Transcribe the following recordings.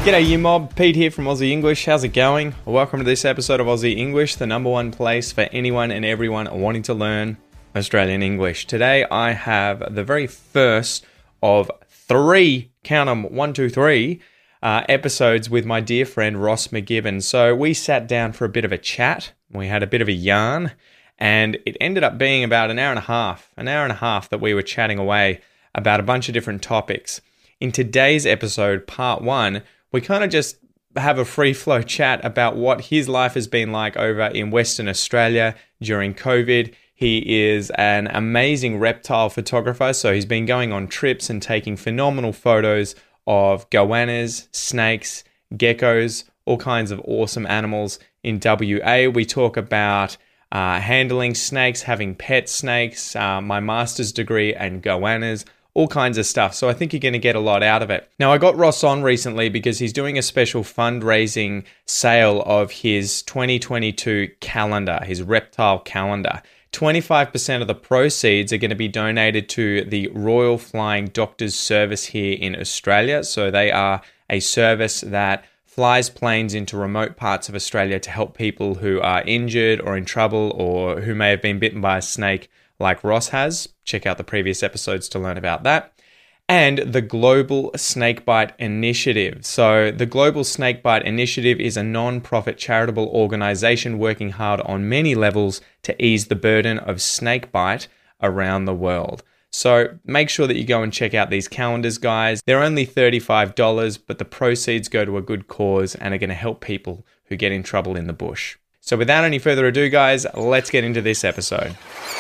G'day you mob, Pete here from Aussie English. How's it going? Welcome to this episode of Aussie English, the number one place for anyone and everyone wanting to learn Australian English. Today I have the very first of three, count them, 1, 2, 3, episodes with my dear friend Ross McGibbon. So we sat down for a bit of a chat, we had a bit of a yarn, and it ended up being about an hour and a half that we were chatting away about a bunch of different topics. In today's episode, part 1, we kind of just have a free flow chat about what his life has been like over in Western Australia during COVID. He is an amazing reptile photographer, so he's been going on trips and taking phenomenal photos of goannas, snakes, geckos, all kinds of awesome animals in WA. We talk about handling snakes, having pet snakes, my master's degree and goannas, all kinds of stuff. So I think you're going to get a lot out of it. Now, I got Ross on recently because he's doing a special fundraising sale of his 2022 calendar, his reptile calendar. 25% of the proceeds are going to be donated to the Royal Flying Doctors Service here in Australia. So they are a service that flies planes into remote parts of Australia to help people who are injured or in trouble or who may have been bitten by a snake like Ross has. Check out the previous episodes to learn about that. And the Global Snakebite Initiative. So the Global Snakebite Initiative is a non-profit charitable organization working hard on many levels to ease the burden of snakebite around the world. So make sure that you go and check out these calendars, guys. They're only $35, but the proceeds go to a good cause and are going to help people who get in trouble in the bush. So without any further ado, guys, let's get into this episode.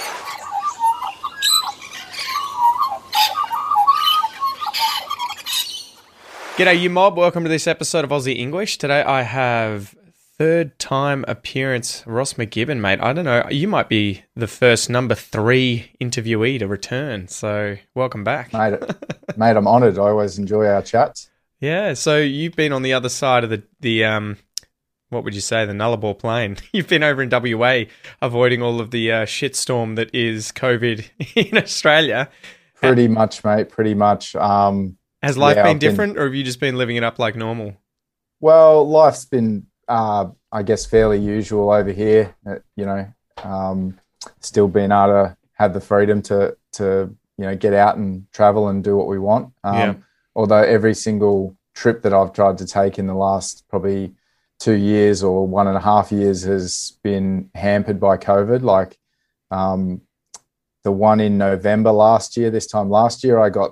G'day you mob, welcome to this episode of Aussie English. Today I have third time appearance Ross McGibbon, mate. I don't know, you might be the first number 3 interviewee to return, so welcome back. Mate, I'm honoured. I always enjoy our chats. Yeah, so you've been on the other side of the what would you say, the Nullarbor Plain. You've been over in WA avoiding all of the shitstorm that is COVID in Australia. Pretty much, mate, pretty much. Has life been different, or have you just been living it up like normal? Well, life's been, I guess, fairly usual over here. Still being able to have the freedom to get out and travel and do what we want. Although every single trip that I've tried to take in the last probably 2 years or 1.5 years has been hampered by COVID. Like the one in November this time last year, I got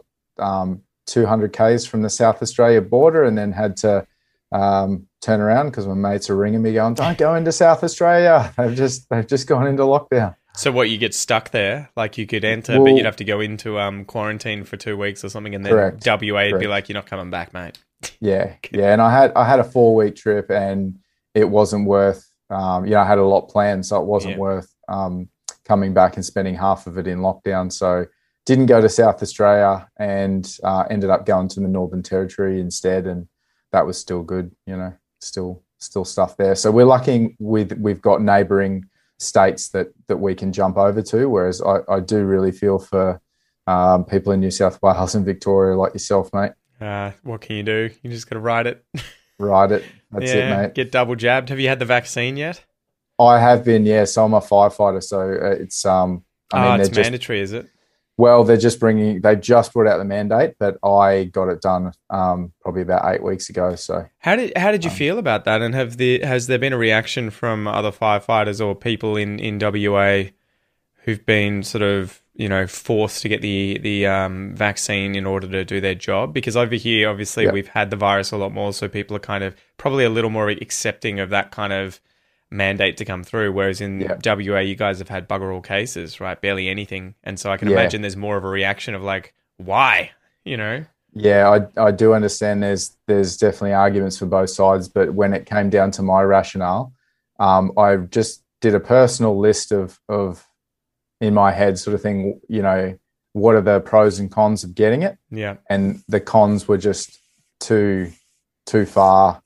200 Ks from the South Australia border and then had to turn around because my mates are ringing me going, don't go into South Australia. They've just gone into lockdown. So what, you get stuck there? Like you could enter, but you'd have to go into quarantine for 2 weeks or something, and then WA would be like, you're not coming back, mate. Yeah. And I had a 4-week trip and it wasn't worth, I had a lot planned, so it wasn't worth coming back and spending half of it in lockdown. So didn't go to South Australia and ended up going to the Northern Territory instead, and that was still good, still stuff there. So we're lucky we've got neighbouring states that we can jump over to, whereas I do really feel for people in New South Wales and Victoria like yourself, mate. What can you do? You just got to ride it. Ride it. That's it, mate. Get double jabbed. Have you had the vaccine yet? I have been, yeah. So I'm a firefighter, so it's it's mandatory, is it? Well, they've just brought out the mandate, but I got it done probably about 8 weeks ago. So how did you feel about that? And has there been a reaction from other firefighters or people in WA who've been sort of forced to get the vaccine in order to do their job? Because over here, obviously, we've had the virus a lot more, so people are kind of probably a little more accepting of that kind of mandate to come through, whereas in WA you guys have had bugger all cases, right? Barely anything. And so I can imagine there's more of a reaction of like, why? Yeah, I do understand there's definitely arguments for both sides, but when it came down to my rationale, I just did a personal list of in my head sort of thing, what are the pros and cons of getting it? Yeah. And the cons were just too far.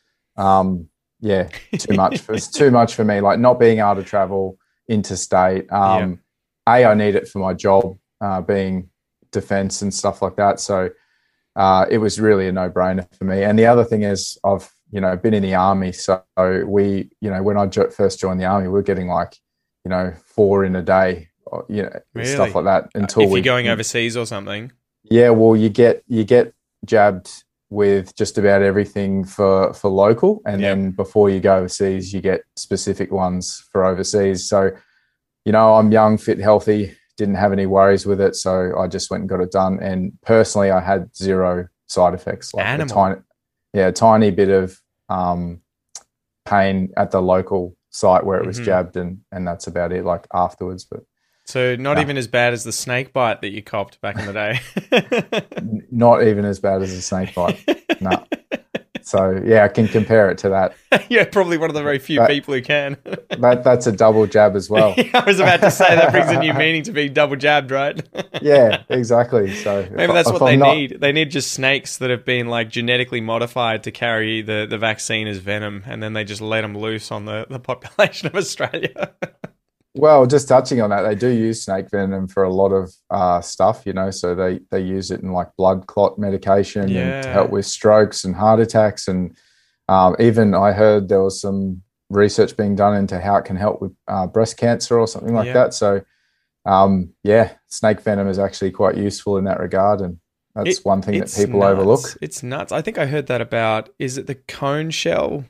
Too much. It's too much for me. Like not being able to travel interstate. I need it for my job, being defense and stuff like that. So it was really a no-brainer for me. And the other thing is I've, been in the army. So we, when I first joined the army, we were getting like, 4 in a day, Really? stuff like that until if you're going overseas or something. Yeah, well, you get jabbed with just about everything for local, and then before you go overseas, you get specific ones for overseas. So, I'm young, fit, healthy, didn't have any worries with it, so I just went and got it done. And personally, I had 0 side effects, like a tiny bit of pain at the local site where it was jabbed, and that's about it. Like afterwards, but. So not even as bad as the snake bite that you copped back in the day. Not even as bad as a snake bite. No. So yeah, I can compare it to that. Yeah, probably one of the very few people who can. That's a double jab as well. I was about to say that brings a new meaning to being double jabbed, right? Yeah, exactly. So maybe that's what they need. They need just snakes that have been like genetically modified to carry the vaccine as venom, and then they just let them loose on the population of Australia. Well, just touching on that, they do use snake venom for a lot of stuff, so they use it in like blood clot medication and to help with strokes and heart attacks. And even I heard there was some research being done into how it can help with breast cancer or something like that. So, snake venom is actually quite useful in that regard. And that's one thing that people overlook. It's nuts. I think I heard that about, is it the cone shell?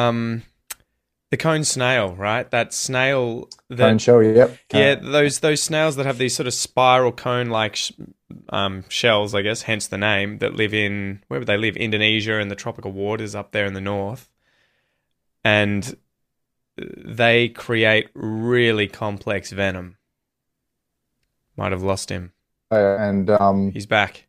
The cone snail, right? That snail. Cone shell, yep. Yeah, those snails that have these sort of spiral cone-like shells, I guess, hence the name, that live in, where would they live? Indonesia and the tropical waters up there in the north. And they create really complex venom. Might have lost him. He's back.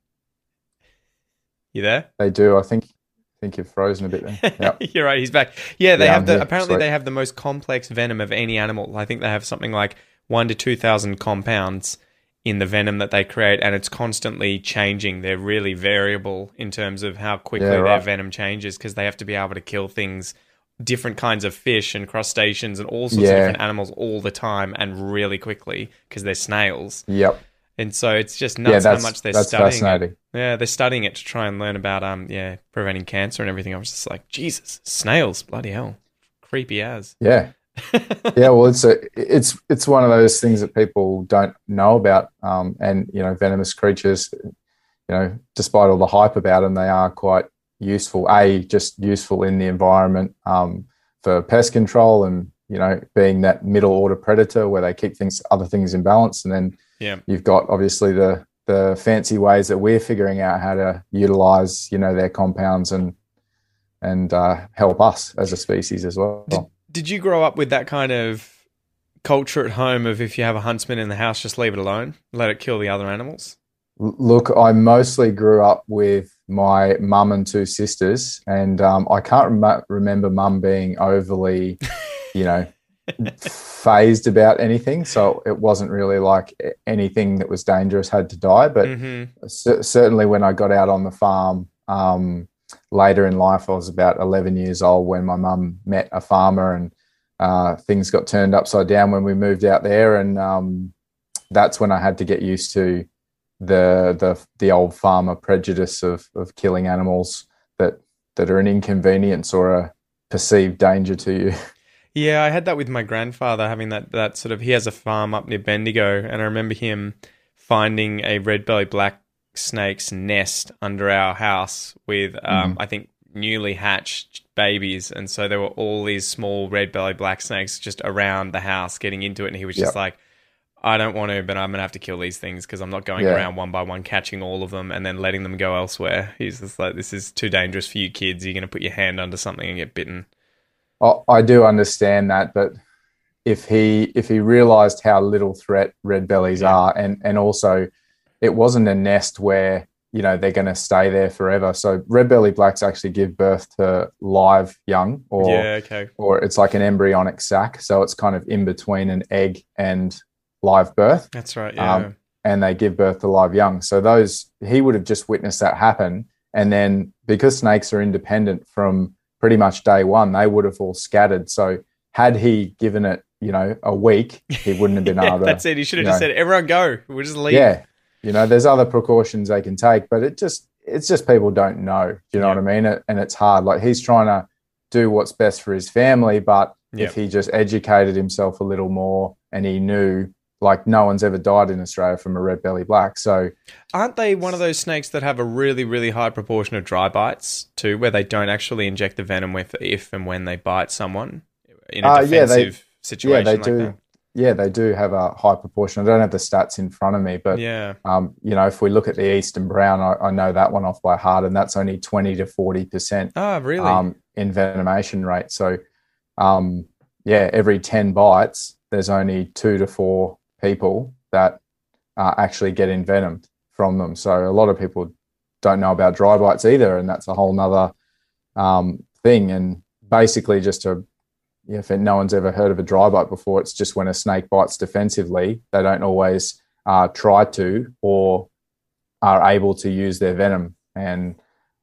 You there? They do, I think you've frozen a bit there. Yep. You're right, he's back. Yeah, they have apparently they have the most complex venom of any animal. I think they have something like 1,000 to 2,000 compounds in the venom that they create, and it's constantly changing. They're really variable in terms of how quickly their venom changes, because they have to be able to kill things, different kinds of fish and crustaceans and all sorts of different animals all the time and really quickly, because they're snails. Yep. And so it's just nuts how much they're studying. Fascinating. Yeah, they're studying it to try and learn about preventing cancer and everything. I was just like, Jesus, snails, bloody hell, creepy as. Yeah, yeah. Well, it's one of those things that people don't know about. And venomous creatures, despite all the hype about them, they are quite useful. Just useful in the environment for pest control, and being that middle order predator where they keep other things in balance, and then. Yeah. You've got obviously the fancy ways that we're figuring out how to utilize, their compounds and help us as a species as well. Did you grow up with that kind of culture at home of, if you have a huntsman in the house, just leave it alone, let it kill the other animals? Look, I mostly grew up with my mum and 2 sisters, and I can't remember mum being overly, phased about anything, so it wasn't really like anything that was dangerous had to die. But certainly when I got out on the farm later in life, I was about 11 years old when my mum met a farmer, and things got turned upside down when we moved out there, and that's when I had to get used to the old farmer prejudice of killing animals that are an inconvenience or a perceived danger to you. Yeah, I had that with my grandfather, having that sort of, he has a farm up near Bendigo, and I remember him finding a red-bellied black snake's nest under our house with, I think, newly hatched babies. And so there were all these small red-bellied black snakes just around the house getting into it. And he was just like, I don't want to, but I'm going to have to kill these things because I'm not going around one by one catching all of them and then letting them go elsewhere. He's just like, this is too dangerous for you kids. You're going to put your hand under something and get bitten. I do understand that, but if he realised how little threat red bellies are, and also it wasn't a nest where they're going to stay there forever. So red belly blacks actually give birth to live young, or it's like an embryonic sac. So it's kind of in between an egg and live birth. That's right. Yeah, and they give birth to live young. So he would have just witnessed that happen, and then because snakes are independent from pretty much day one, they would have all scattered. So had he given it, a week, he wouldn't have been able to. That's it. He should have just said, everyone go. We'll just leave. Yeah. There's other precautions they can take, but it's just people don't know. Do you know what I mean? And it's hard. Like, he's trying to do what's best for his family, but if he just educated himself a little more and he knew, like, no one's ever died in Australia from a red belly black. So aren't they one of those snakes that have a really, really high proportion of dry bites too, where they don't actually inject the venom with if and when they bite someone in a defensive situation like that? Yeah, they do have a high proportion. I don't have the stats in front of me, but if we look at the Eastern Brown, I know that one off by heart, and that's only 20 to 40%. Oh, really? Envenomation rate. So, every 10 bites, there's only 2 to 4 people that actually get envenomed from them. So a lot of people don't know about dry bites either, and that's a whole nother thing. And basically, just to if no one's ever heard of a dry bite before, it's just when a snake bites defensively, they don't always try to or are able to use their venom. And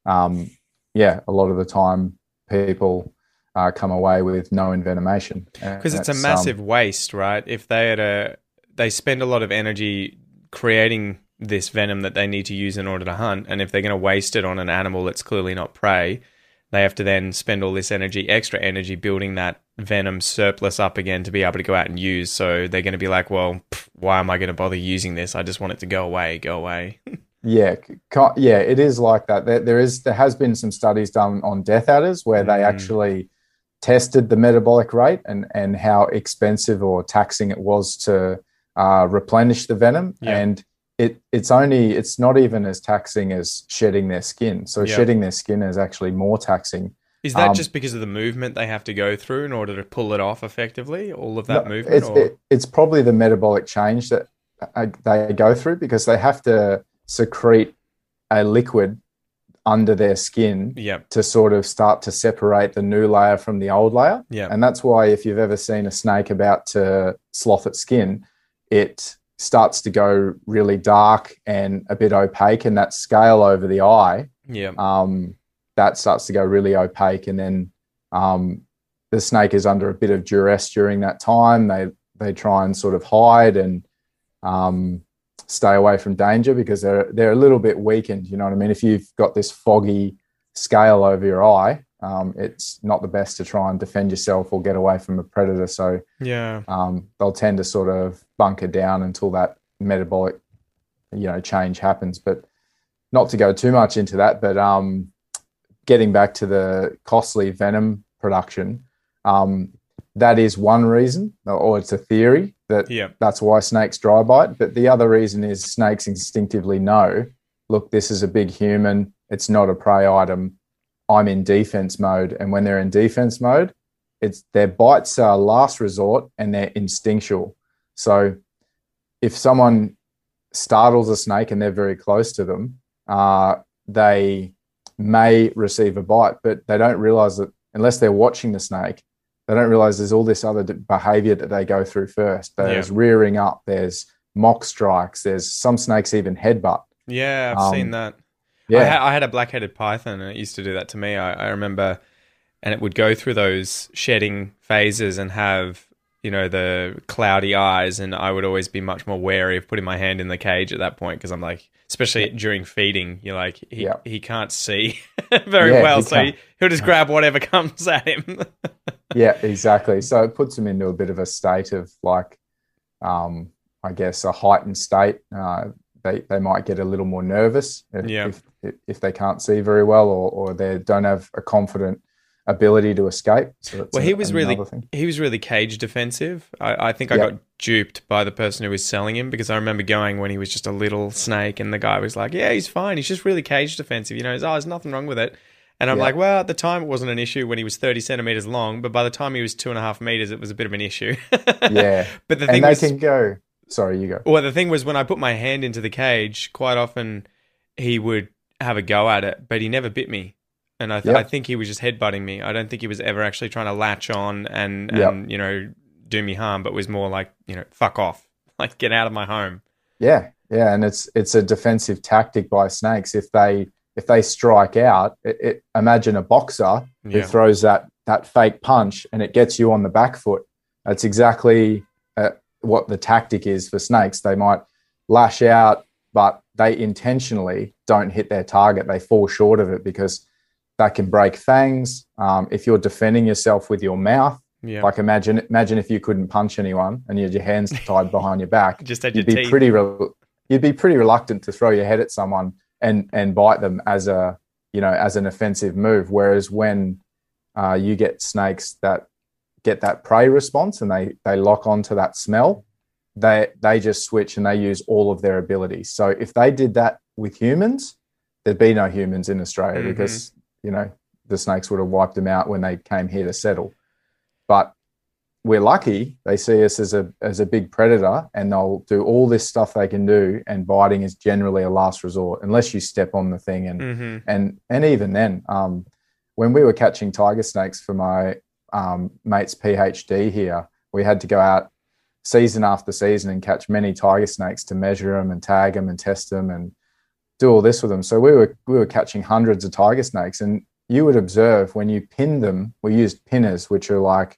a lot of the time people come away with no envenomation. Because it's a massive waste, right? If they spend a lot of energy creating this venom that they need to use in order to hunt, and if they're going to waste it on an animal that's clearly not prey, they have to then spend all this extra energy building that venom surplus up again to be able to go out and use. So they're going to be like, well, why am I going to bother using this? I just want it to go away. Yeah, it is like that. There has been some studies done on death adders where they actually tested the metabolic rate and how expensive or taxing it was to replenish the venom. And it's not even as taxing as shedding their skin. So shedding their skin is actually more taxing. Is that just because of the movement they have to go through in order to pull it off effectively? All of that movement? It's probably the metabolic change that they go through, because they have to secrete a liquid under their skin to sort of start to separate the new layer from the old layer. And that's why if you've ever seen a snake about to slough its skin, it starts to go really dark and a bit opaque, and that scale over the eye, that starts to go really opaque, and then the snake is under a bit of duress during that time. They try and sort of hide and stay away from danger because they're a little bit weakened. You know what I mean? If you've got this foggy scale over your eye, it's not the best to try and defend yourself or get away from a predator. So they'll tend to sort of bunker down until that metabolic, change happens. But not to go too much into that, but getting back to the costly venom production, that is one reason, or it's a theory that's why snakes dry bite. But the other reason is snakes instinctively know, look, this is a big human. It's not a prey item. I'm in defense mode. And when they're in defense mode, their bites are last resort and they're instinctual. So if someone startles a snake and they're very close to them, they may receive a bite, but they don't realize that unless they're watching the snake, they don't realize there's all this other behavior that they go through first. There's rearing up, there's mock strikes, there's some snakes even headbutt. Yeah, I've seen that. Yeah, I had a black-headed python, and it used to do that to me. I remember, and it would go through those shedding phases and have, the cloudy eyes, and I would always be much more wary of putting my hand in the cage at that point, because I'm like, especially during feeding, you're like, he can't see very well, so he'll just grab whatever comes at him. Yeah, exactly. So it puts them into a bit of a state of like, I guess, a heightened state. They might get a little more nervous if they can't see very well, or they don't have a confident ability to escape. So he was really cage defensive. I think I got duped by the person who was selling him, because I remember going when he was just a little snake, and the guy was like, "Yeah, he's fine. He's just really cage defensive. There's nothing wrong with it." And I'm like, well, at the time it wasn't an issue when he was 30 centimeters long, but by the time he was 2.5 meters, it was a bit of an issue. But the thing can go. Sorry, you go. Well, the thing was, when I put my hand into the cage, quite often he would have a go at it, but he never bit me. And I think he was just headbutting me. I don't think he was ever actually trying to latch on and do me harm, but was more like, fuck off, like get out of my home. Yeah, and it's a defensive tactic by snakes. If they strike out, imagine a boxer who throws that fake punch and it gets you on the back foot. That's exactly what the tactic is for snakes. They might lash out, but they intentionally don't hit their target. They fall short of it because that can break fangs. If you're defending yourself with your mouth, like imagine if you couldn't punch anyone and you had your hands tied behind your back, just had your you'd be teeth. you'd be pretty reluctant to throw your head at someone and bite them as an offensive move. Whereas when you get snakes that get that prey response and they lock onto that smell, they just switch and they use all of their abilities. So if they did that with humans, there'd be no humans in Australia because the snakes would have wiped them out when they came here to settle. But we're lucky they see us as a big predator, and they'll do all this stuff they can do, and biting is generally a last resort unless you step on the thing. And even then, when we were catching tiger snakes for my mate's PhD here, we had to go out season after season and catch many tiger snakes to measure them and tag them and test them and do all this with them. So we were catching hundreds of tiger snakes, and you would observe when you pinned them, we used pinners, which are like,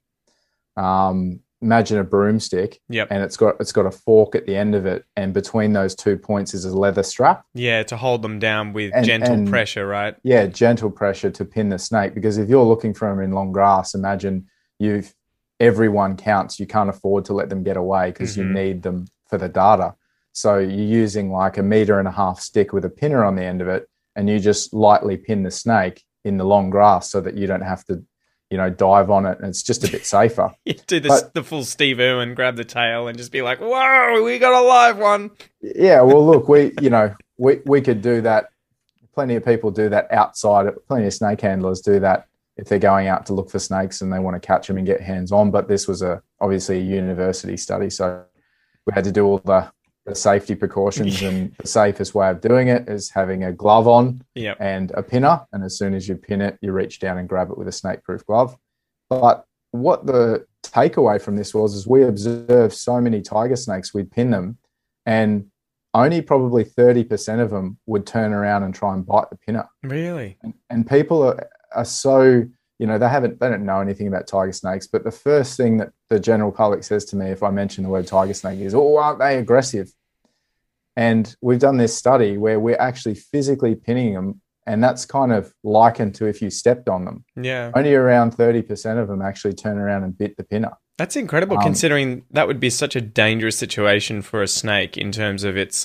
imagine a broomstick, and it's got a fork at the end of it, and between those 2 points is a leather strap. Yeah, to hold them down with gentle pressure, right? Yeah, gentle pressure to pin the snake, because if you're looking for them in long grass, imagine everyone counts. You can't afford to let them get away because you need them for the data. So you're using like a 1.5 meter stick with a pinner on the end of it, and you just lightly pin the snake in the long grass so that you don't have to, dive on it, and it's just a bit safer. You do the full Steve Irwin, grab the tail and just be like, whoa, we got a live one. Yeah, well, look, we could do that. Plenty of people do that outside. Plenty of snake handlers do that if they're going out to look for snakes and they want to catch them and get hands on. But this was obviously a university study, so we had to do all the safety precautions, and the safest way of doing it is having a glove on and a pinner. And as soon as you pin it, you reach down and grab it with a snake-proof glove. But what the takeaway from this was is we observed so many tiger snakes, we'd pin them, and only probably 30% of them would turn around and try and bite the pinner. Really? And people are so, they don't know anything about tiger snakes, but the first thing that the general public says to me if I mention the word tiger snake is, oh, aren't they aggressive? And we've done this study where we're actually physically pinning them, and that's kind of likened to if you stepped on them. Yeah. Only around 30% of them actually turn around and bit the pinner. That's incredible, considering that would be such a dangerous situation for a snake in terms of its,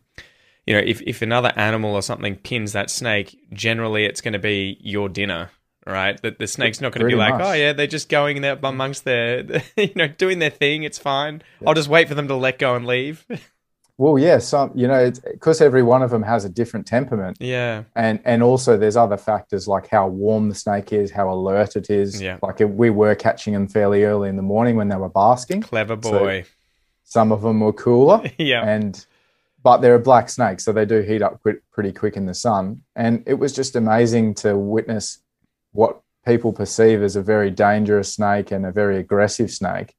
if another animal or something pins that snake, generally it's going to be your dinner, right? That the snake's not going to be like, oh yeah, they're just going there amongst their, doing their thing. It's fine. Yeah. I'll just wait for them to let go and leave. Well, yeah, it's because every one of them has a different temperament. Yeah. And also there's other factors like how warm the snake is, how alert it is. Yeah. Like we were catching them fairly early in the morning when they were basking. Clever boy. So some of them were cooler. Yeah. But they're a black snake, so they do heat up pretty quick in the sun. And it was just amazing to witness what people perceive as a very dangerous snake and a very aggressive snake,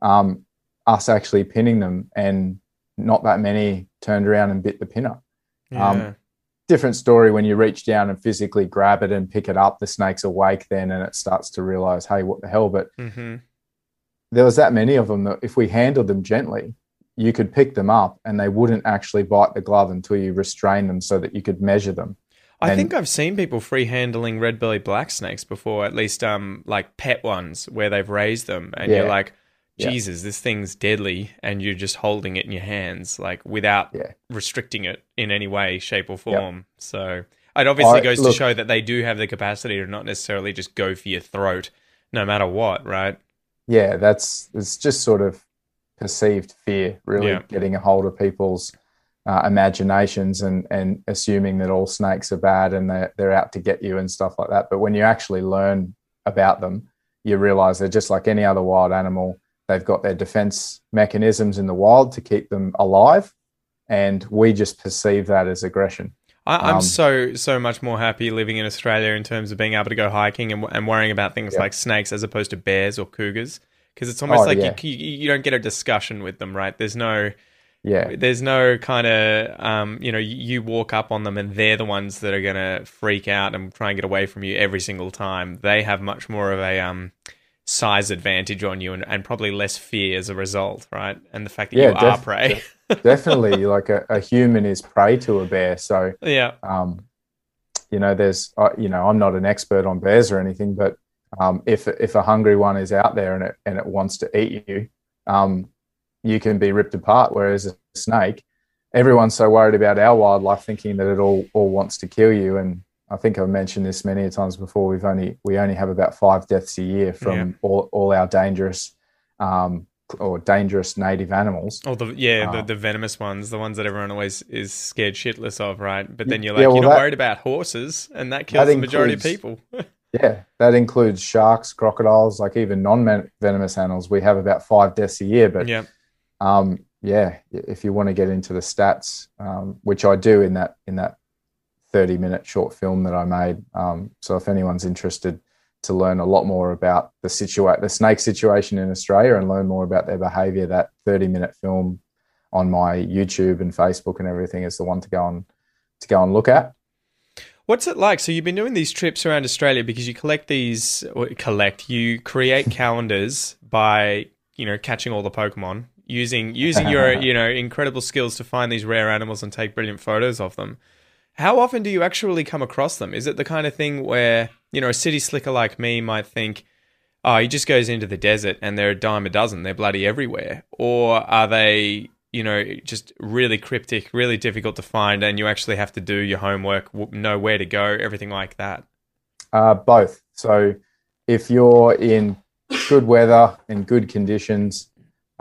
us actually pinning them, and not that many turned around and bit the pinner. Yeah. Different story when you reach down and physically grab it and pick it up. The snake's awake then, and it starts to realize, hey, what the hell? But there was that many of them that if we handled them gently, you could pick them up and they wouldn't actually bite the glove until you restrain them so that you could measure them. I think I've seen people free handling red-bellied black snakes before, at least like pet ones where they've raised them, and you're like, Jesus, this thing's deadly, and you're just holding it in your hands, like without restricting it in any way, shape, or form. Yep. So it obviously goes to show that they do have the capacity to not necessarily just go for your throat, no matter what, right? Yeah, it's just sort of perceived fear, really getting a hold of people's imaginations and assuming that all snakes are bad and they're out to get you and stuff like that. But when you actually learn about them, you realize they're just like any other wild animal. They've got their defense mechanisms in the wild to keep them alive, and we just perceive that as aggression. I'm so much more happy living in Australia in terms of being able to go hiking and worrying about things like snakes as opposed to bears or cougars, because it's almost you don't get a discussion with them, right? There's no kind of you walk up on them and they're the ones that are going to freak out and try and get away from you every single time. They have much more of a size advantage on you and probably less fear as a result, right? And the fact that you are prey. Definitely, like a human is prey to a bear. So, yeah. There's, I'm not an expert on bears or anything, but if a hungry one is out there and it wants to eat you, you can be ripped apart. Whereas a snake, everyone's so worried about our wildlife, thinking that it all wants to kill you. And I think I've mentioned this many times before. We only have about 5 deaths a year from all our dangerous native animals. Oh, the venomous ones, the ones that everyone always is scared shitless of, right? But then you're like, you're not worried about horses, and that kills the majority of people. Yeah, that includes sharks, crocodiles, like even non-venomous animals. We have about 5 deaths a year. But if you want to get into the stats, which I do in that 30-minute short film that I made. So if anyone's interested to learn a lot more about the snake situation in Australia and learn more about their behaviour, that 30-minute film on my YouTube and Facebook and everything is the one to go and look at. What's it like? So you've been doing these trips around Australia because you create calendars by, catching all the Pokemon, using your, incredible skills to find these rare animals and take brilliant photos of them. How often do you actually come across them? Is it the kind of thing where, a city slicker like me might think, oh, he just goes into the desert and they're a dime a dozen, they're bloody everywhere? Or are they, just really cryptic, really difficult to find, and you actually have to do your homework, know where to go, everything like that? Both. So if you're in good weather and good conditions,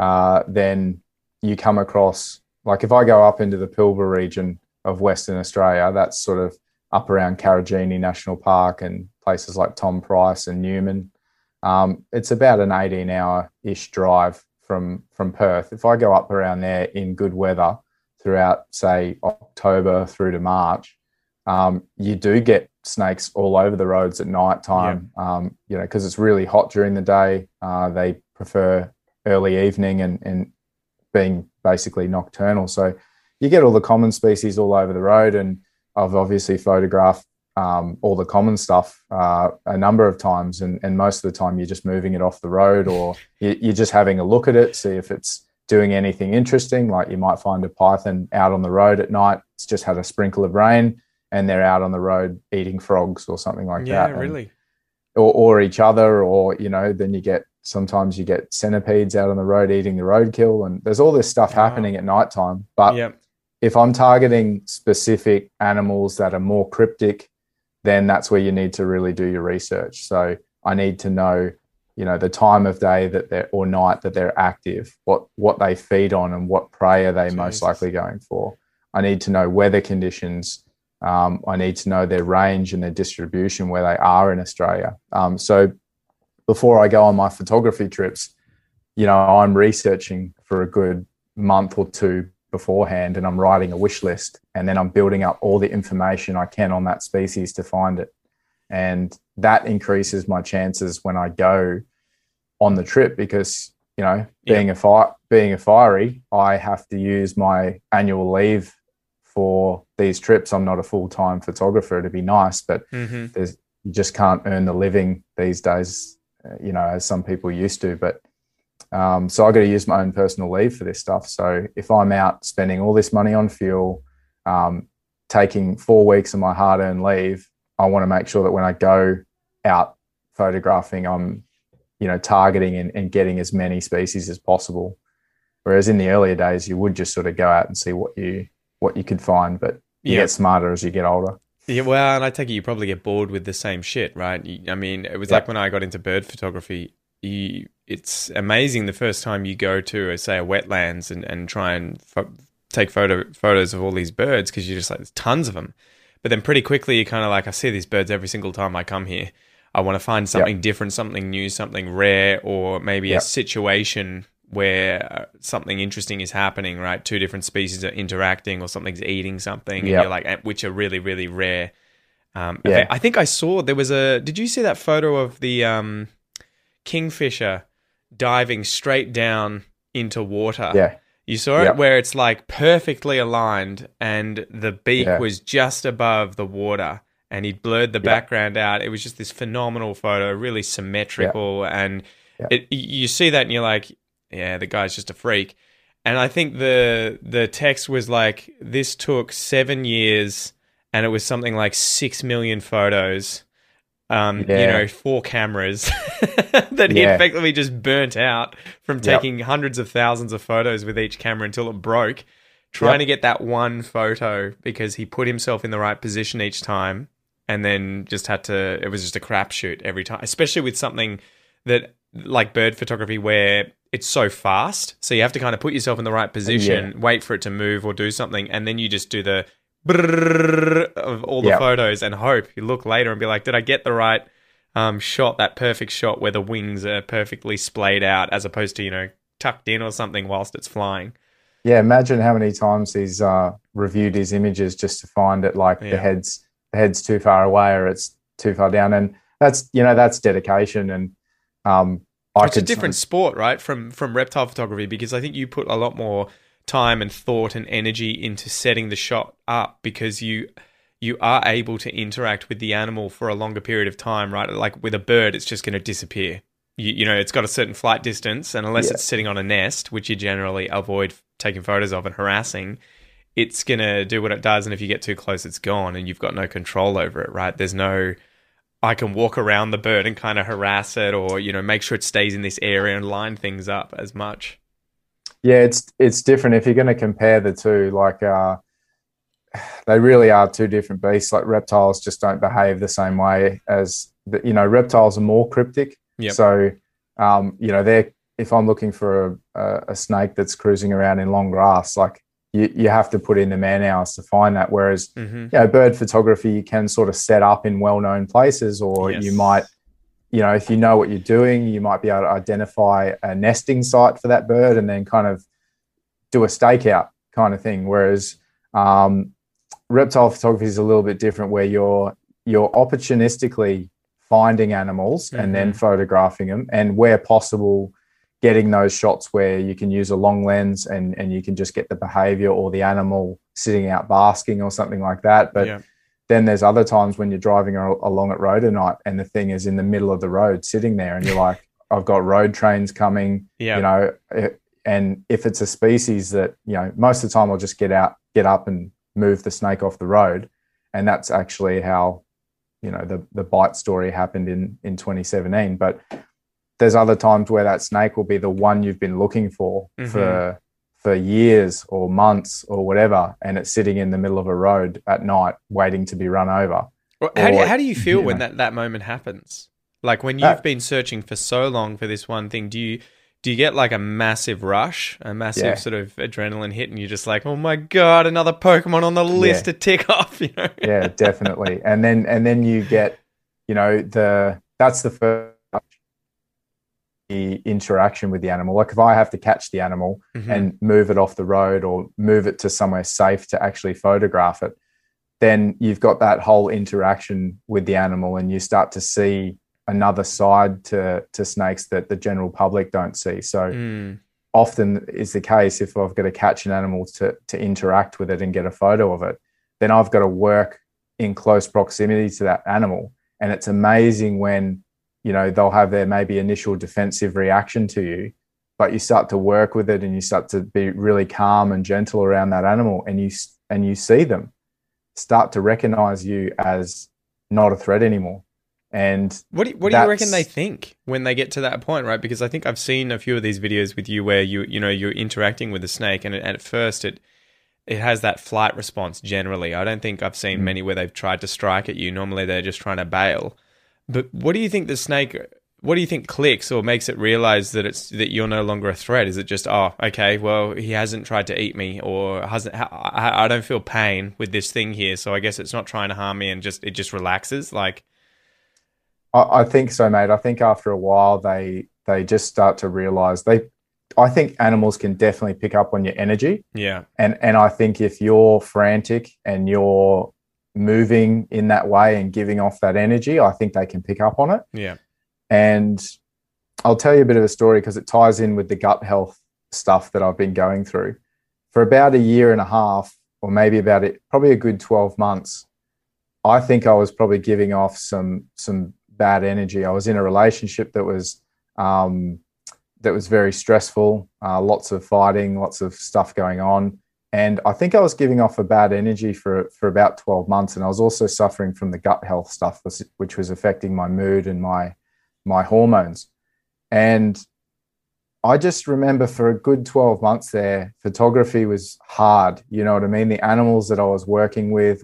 then you come across, like if I go up into the Pilbara region of Western Australia, that's sort of up around Karragini National Park and places like Tom Price and Newman. It's about an 18-hour-ish drive from Perth. If I go up around there in good weather throughout, say, October through to March, you do get snakes all over the roads at night time, because it's really hot during the day. They prefer early evening and being basically nocturnal. So you get all the common species all over the road, and I've obviously photographed all the common stuff a number of times, and most of the time you're just moving it off the road, or you're just having a look at it, see if it's doing anything interesting. Like you might find a python out on the road at night, it's just had a sprinkle of rain, and they're out on the road eating frogs or something like that. Yeah, really. Or each other, or, then sometimes you get centipedes out on the road eating the roadkill, and there's all this stuff happening at nighttime. But if I'm targeting specific animals that are more cryptic, then that's where you need to really do your research. So I need to know, the time of day or night that they're active, what they feed on, and what prey are they most likely going for. I need to know weather conditions. I need to know their range and their distribution, where they are in Australia. So before I go on my photography trips, I'm researching for a good month or two beforehand, and I'm writing a wish list, and then I'm building up all the information I can on that species to find it. And that increases my chances when I go on the trip, because, being a fiery, I have to use my annual leave for these trips. I'm not a full-time photographer, to be nice, but you just can't earn the living these days, as some people used to. But so I got to use my own personal leave for this stuff. So if I'm out spending all this money on fuel, taking 4 weeks of my hard-earned leave, I want to make sure that when I go out photographing, I'm, targeting and getting as many species as possible. Whereas in the earlier days, you would just sort of go out and see what you could find, but you get smarter as you get older. Yeah, well, and I take it you probably get bored with the same shit, right? I mean, it was like when I got into bird photography, it's amazing the first time you go to, say, a wetlands and try and take photos of all these birds, because you're just like, there's tons of them. But then pretty quickly you're kind of like, I see these birds every single time I come here. I want to find something different, something new, something rare, or maybe a situation where something interesting is happening, right? 2 different species are interacting, or something's eating something, and you're like, which are really, really rare. I think I saw, did you see that photo of the kingfisher diving straight down into water? Yeah. You saw it, where it's like perfectly aligned and the beak was just above the water, and he'd blurred the background out. It was just this phenomenal photo, really symmetrical, and You see that and you're like, yeah, the guy's just a freak. And I think the text was like, this took 7 years and it was something like 6 million photos, 4 cameras that he effectively just burnt out from taking hundreds of thousands of photos with each camera until it broke, trying to get that one photo because he put himself in the right position each time and then just it was just a crapshoot every time, especially with something that like bird photography where it's so fast. So you have to kind of put yourself in the right position, wait for it to move or do something. And then you just do the brrrr of all the photos and hope. You look later and be like, did I get the right shot, that perfect shot where the wings are perfectly splayed out as opposed to, tucked in or something whilst it's flying. Yeah, imagine how many times he's reviewed his images just to find it like the head's too far away or it's too far down. And that's dedication. And it's a different sport, right, from reptile photography, because I think you put a lot more time and thought and energy into setting the shot up because you are able to interact with the animal for a longer period of time, right? Like with a bird, it's just going to disappear. It's got a certain flight distance, and unless it's sitting on a nest, which you generally avoid taking photos of and harassing, it's going to do what it does. And if you get too close, it's gone and you've got no control over it, right? There's no, I can walk around the bird and kind of harass it or, make sure it stays in this area and line things up as much. Yeah, it's different. If you're going to compare the two, like they really are two different beasts. Like reptiles just don't behave the same way as, reptiles are more cryptic. Yep. So, if I'm looking for a snake that's cruising around in long grass, like you have to put in the man hours to find that. Whereas, bird photography, you can sort of set up in well-known places, or you might, if you know what you're doing, you might be able to identify a nesting site for that bird and then kind of do a stakeout kind of thing. Whereas reptile photography is a little bit different, where you're opportunistically finding animals and then photographing them, and where possible, getting those shots where you can use a long lens and you can just get the behavior or the animal sitting out basking or something like that. But then there's other times when you're driving along at road at night and the thing is in the middle of the road sitting there and you're like, I've got road trains coming, and if it's a species that, most of the time I'll just get up and move the snake off the road. And that's actually how, the bite story happened in 2017. But there's other times where that snake will be the one you've been looking for for years or months or whatever, and it's sitting in the middle of a road at night waiting to be run over. Well, how do you feel when that moment happens? Like when you've been searching for so long for this one thing, do you get like a massive rush, a massive sort of adrenaline hit, and you're just like, oh my God, another Pokemon on the list to tick off, Yeah, definitely. And then you get, that's the first interaction with the animal. Like if I have to catch the animal and move it off the road or move it to somewhere safe to actually photograph it, then you've got that whole interaction with the animal and you start to see another side to snakes that the general public don't see. So often is the case, if I've got to catch an animal to interact with it and get a photo of it, then I've got to work in close proximity to that animal. And it's amazing when, they'll have their maybe initial defensive reaction to you, but you start to work with it and you start to be really calm and gentle around that animal, and you see them start to recognize you as not a threat anymore. And what do you reckon they think when they get to that point, right? Because I think I've seen a few of these videos with you where you're interacting with the snake, and at first it has that flight response generally. I don't think I've seen many where they've tried to strike at you. Normally they're just trying to bail. But what do you think clicks or makes it realize that you're no longer a threat? Is it just, oh, okay, well, he hasn't tried to eat me, or I don't feel pain with this thing here, so I guess it's not trying to harm me, and it just relaxes? Like, I think so, mate. I think after a while they just start to realize I think animals can definitely pick up on your energy. Yeah. And I think if you're frantic and you're moving in that way and giving off that energy, I think they can pick up on it. Yeah. And I'll tell you a bit of a story because it ties in with the gut health stuff that I've been going through. For about a year and a half, or maybe probably a good 12 months, I think I was probably giving off some bad energy. I was in a relationship that was that was very stressful, lots of fighting, lots of stuff going on. And I think I was giving off a bad energy for about 12 months. And I was also suffering from the gut health stuff, which was affecting my mood and my hormones. And I just remember for a good 12 months there, photography was hard. You know what I mean? The animals that I was working with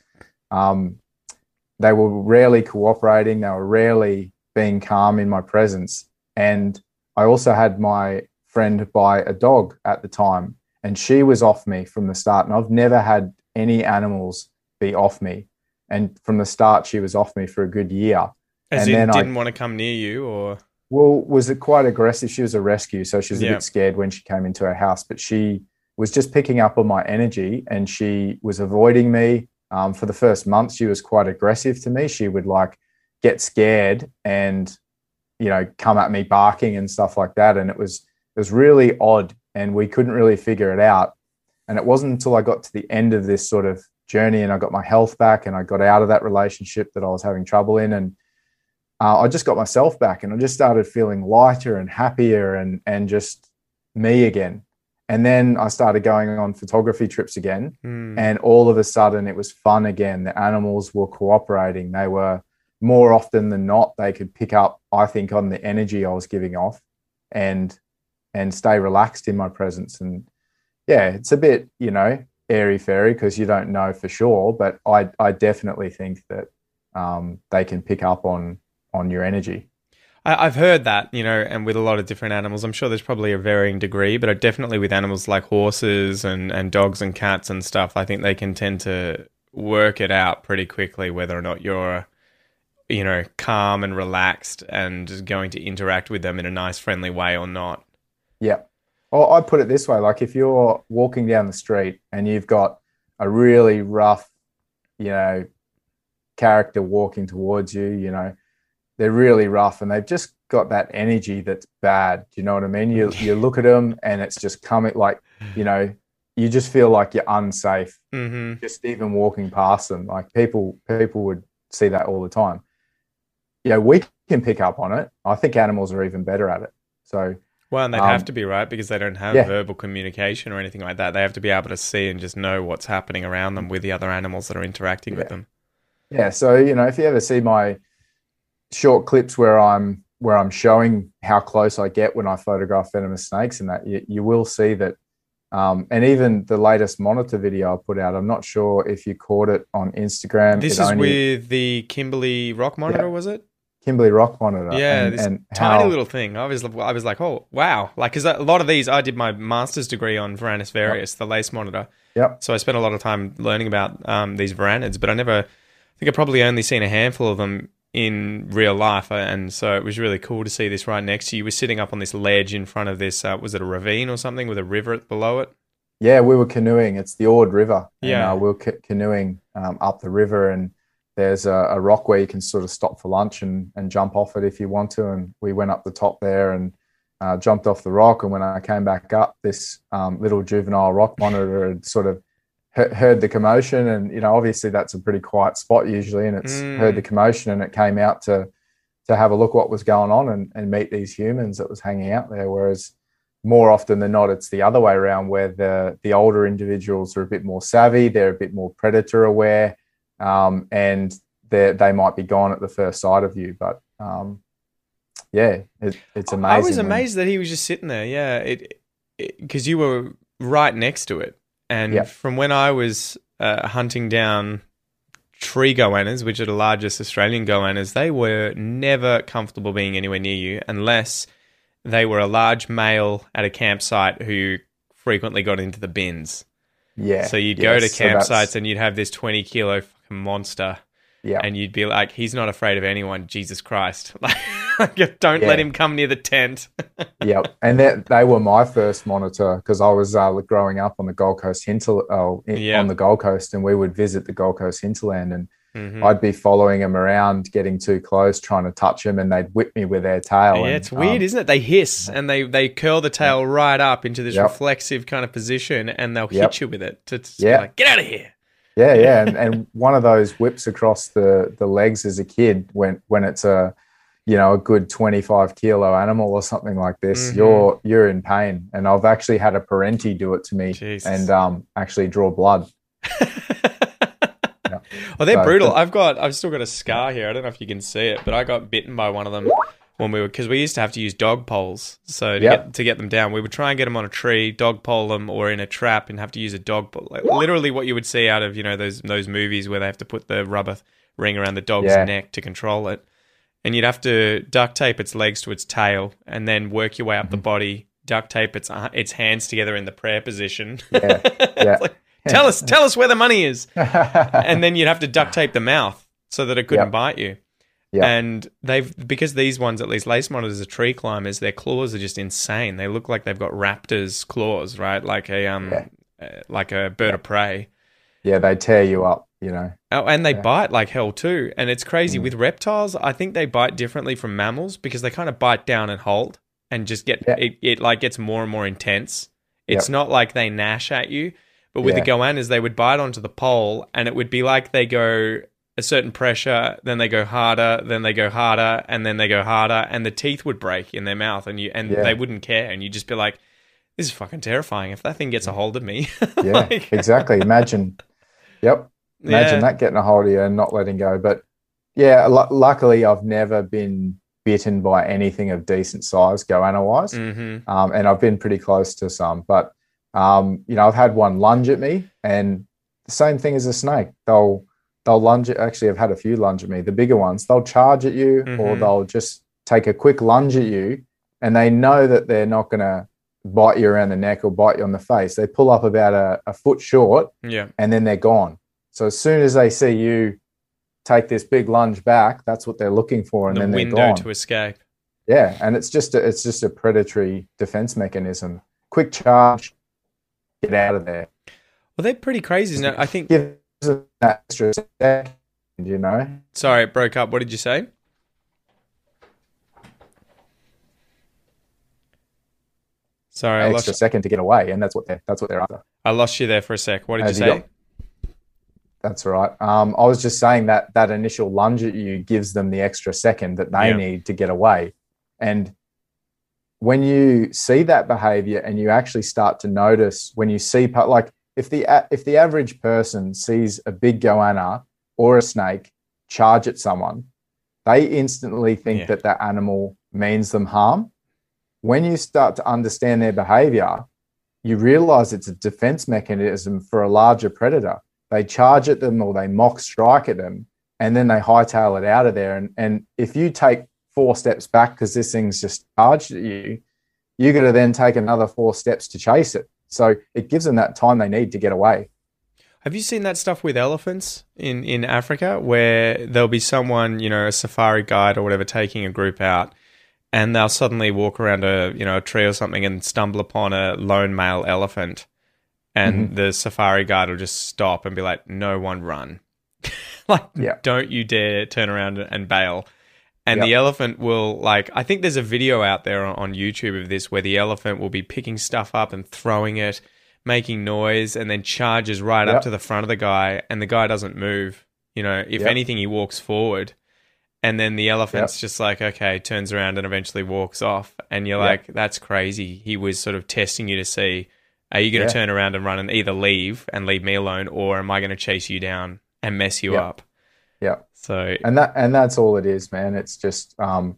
they were rarely cooperating. They were rarely being calm in my presence. And I also had my friend buy a dog at the time, and she was off me from the start. And I've never had any animals be off me. And from the start, she was off me for a good year. As and in didn't want to come near you, or? Well, was it quite aggressive? She was a rescue, so she was a bit scared when she came into our house, but she was just picking up on my energy, and she was avoiding me. For the first month, she was quite aggressive to me. She would like get scared and, you know, come at me barking and stuff like that. And it was really odd, and we couldn't really figure it out. And it wasn't until I got to the end of this sort of journey and I got my health back and I got out of that relationship that I was having trouble in. And I just got myself back, and I just started feeling lighter and happier and just me again. And then I started going on photography trips again. And all of a sudden it was fun again. The animals were cooperating. They were, more often than not, they could pick up, I think, on the energy I was giving off and stay relaxed in my presence. And yeah, it's a bit, you know, airy fairy because you don't know for sure, but I definitely think that they can pick up on your energy. I've heard that, you know, and with a lot of different animals. I'm sure there's probably a varying degree, but definitely with animals like horses and dogs and cats and stuff, I think they can tend to work it out pretty quickly whether or not you're, you know, calm and relaxed and going to interact with them in a nice, friendly way or not. Yeah. Well, I put it this way, like if you're walking down the street and you've got a really rough, you know, character walking towards you, you know, they're really rough and they've just got that energy that's bad. Do you know what I mean? You look at them and it's just coming, like, you know, you just feel like you're unsafe just even walking past them. Like people would see that all the time. You know, we can pick up on it. I think animals are even better at it. So, well, and they'd have to be, right? Because they don't have verbal communication or anything like that. They have to be able to see and just know what's happening around them with the other animals that are interacting with them. Yeah. So, you know, if you ever see my short clips where I'm showing how close I get when I photograph venomous snakes and that, you will see that. And even the latest monitor video I put out, I'm not sure if you caught it on Instagram. This is with the Kimberly rock monitor, was it? Kimberly rock monitor. Yeah, this tiny little thing. I was like, oh, wow. Like, because a lot of these, I did my master's degree on Varanus varius, the lace monitor. Yep. So I spent a lot of time learning about these varanids, but I think I probably only seen a handful of them in real life. And so it was really cool to see this right next to you. You were sitting up on this ledge in front of this, was it a ravine or something with a river below it? Yeah, we were canoeing. It's the Ord River. Yeah. And, we were canoeing up the river, and there's a rock where you can sort of stop for lunch and jump off it if you want to. And we went up the top there and jumped off the rock. And when I came back up, this little juvenile rock monitor had sort of heard the commotion. And, you know, obviously that's a pretty quiet spot usually. And it's heard the commotion, and it came out to have a look what was going on and meet these humans that was hanging out there. Whereas more often than not, it's the other way around, where the older individuals are a bit more savvy. They're a bit more predator aware. And they might be gone at the first sight of you, but it's amazing. I was amazed that he was just sitting there. Yeah, because you were right next to it, and from when I was hunting down tree goannas, which are the largest Australian goannas, they were never comfortable being anywhere near you unless they were a large male at a campsite who frequently got into the bins. Yeah. So you'd go to campsites and you'd have this 20-kilo fucking monster. Yeah. And you'd be like, he's not afraid of anyone, Jesus Christ. Like, don't let him come near the tent. Yeah. And they were my first monitor, because I was growing up on the Gold Coast on the Gold Coast, and we would visit the Gold Coast hinterland, and I'd be following them around, getting too close, trying to touch them, and they'd whip me with their tail. Yeah, it's weird, isn't it? They hiss and they curl the tail right up into this reflexive kind of position, and they'll hit you with it to be like, get out of here. Yeah. And one of those whips across the legs as a kid when it's a, a good 25 kilo animal or something like this, Mm-hmm. you're in pain. And I've actually had a parenti do it to me and Jesus. actually draw blood. Yeah. Well, they're So, brutal. but I've still got a yeah, scar here. I don't know if you can see it, but I got bitten by one of them when because we used to have to use dog poles. So yeah, to get them down, we would try and get them on a tree, dog pole them, or in a trap, and have to use a dog pole. Like, literally, what you would see out of those movies where they have to put the rubber ring around the dog's yeah. neck to control it, and you'd have to duct tape its legs to its tail, and then work your way up the Mhm. body. Duct tape its hands together in the prayer position. Yeah, It's yeah. like, tell us where the money is, and then you'd have to duct tape the mouth so that it couldn't Yep, bite you. yep, And because these ones, at least lace monitors, are tree climbers, their claws are just insane. They look like they've got raptors' claws, right? yeah, Like a bird yeah. of prey. Yeah, they tear you up. Oh, and they Yeah. bite like hell too. And it's crazy Mm. with reptiles. I think they bite differently from mammals because they kind of bite down and hold, and just get Yeah, it like gets more and more intense. It's yep, not like they gnash at you, but with the yeah, goannas, they would bite onto the pole, and it would be like they go a certain pressure, then they go harder, then they go harder, and then they go harder, and the teeth would break in their mouth, and they yeah, wouldn't care, and you'd just be like, "This is fucking terrifying. If that thing gets a hold of me, yeah, like, exactly. Yep, imagine yeah, that getting a hold of you and not letting go. But yeah, luckily I've never been bitten by anything of decent size, goanna wise, mm-hmm, and I've been pretty close to some. But I've had one lunge at me, and the same thing as a snake. They'll lunge. Actually, I've had a few lunge at me. The bigger ones, they'll charge at you, or mm-hmm, they'll just take a quick lunge at you, and they know that they're not going to bite you around the neck or bite you on the face. They pull up about a foot short, yeah." and then they're gone. So as soon as they see you take this big lunge back, that's what they're looking for, and The then they're window gone. to escape. Yeah, and it's just a predatory defense mechanism. Quick charge, get out of there. Well, they're pretty crazy. No, I think. Gives them that extra second. Sorry, it broke up. What did you say? Sorry, Extra second to get away, and that's what they're after. I lost you there for a sec. What did you Have you say? got? That's right. I was just saying that initial lunge at you gives them the extra second that they Yeah. need to get away, and when you see that behavior and you actually start to notice when you see like if the average person sees a big goanna or a snake charge at someone, they instantly think Yeah. that animal means them harm. When you start to understand their behavior, you realize it's a defense mechanism for a larger predator. They charge at them or they mock strike at them, and then they hightail it out of there. And if you take 4 steps back because this thing's just charged at you, you're going to then take another 4 steps to chase it. So it gives them that time they need to get away. Have you seen that stuff with elephants in Africa where there'll be someone, a safari guide or whatever, taking a group out, and they'll suddenly walk around a tree or something and stumble upon a lone male elephant, and Mm-hmm. the safari guide will just stop and be like, "No one run." Like, Yeah. don't you dare turn around and bail. And Yep. the elephant will, like, I think there's a video out there on YouTube of this where the elephant will be picking stuff up and throwing it, making noise, and then charges right up Yep. to the front of the guy, and the guy doesn't move. If Yep. anything, he walks forward. And then the elephant's Yep. just like, okay, turns around and eventually walks off. And you're Yep. like, that's crazy. He was sort of testing you to see, are you going to Yeah. turn around and run and either leave and leave me alone, or am I going to chase you down and mess you Yep. up? Yeah. So, And that's all it is, man. It's just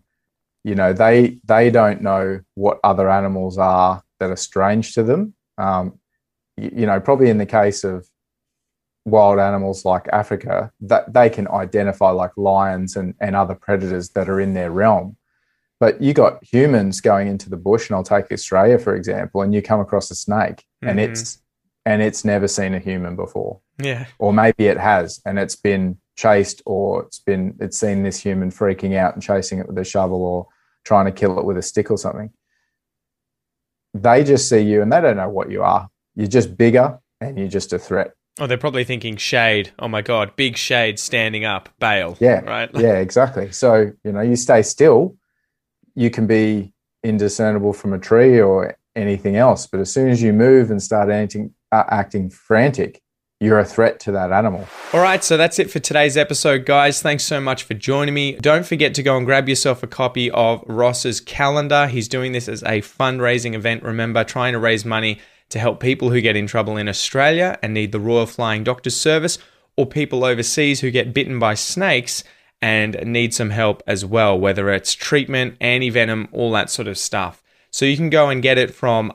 they don't know what other animals are that are strange to them. Probably in the case of wild animals like Africa, that they can identify like lions and other predators that are in their realm. But you got humans going into the bush, and I'll take Australia for example, and you come across a snake, and it's never seen a human before, yeah. or maybe it has, and it's been chased, or it's seen this human freaking out and chasing it with a shovel or trying to kill it with a stick or something. They just see you and they don't know what you are. You're just bigger and you're just a threat. Oh, they're probably thinking shade. Oh my God, big shade standing up, bail. Yeah. Right. Yeah, exactly. So, you stay still, you can be indiscernible from a tree or anything else. But as soon as you move and start acting frantic, you're a threat to that animal. All right, so that's it for today's episode, guys. Thanks so much for joining me. Don't forget to go and grab yourself a copy of Ross's calendar. He's doing this as a fundraising event. Remember, trying to raise money to help people who get in trouble in Australia and need the Royal Flying Doctor's Service, or people overseas who get bitten by snakes and need some help as well, whether it's treatment, anti-venom, all that sort of stuff. So you can go and get it from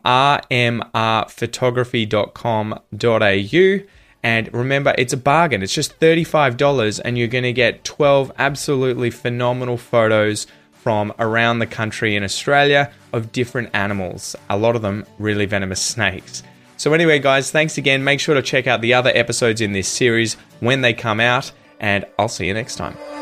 rmrphotography.com.au. And remember, it's a bargain. It's just $35 and you're going to get 12 absolutely phenomenal photos from around the country in Australia of different animals. A lot of them really venomous snakes. So anyway, guys, thanks again. Make sure to check out the other episodes in this series when they come out, and I'll see you next time.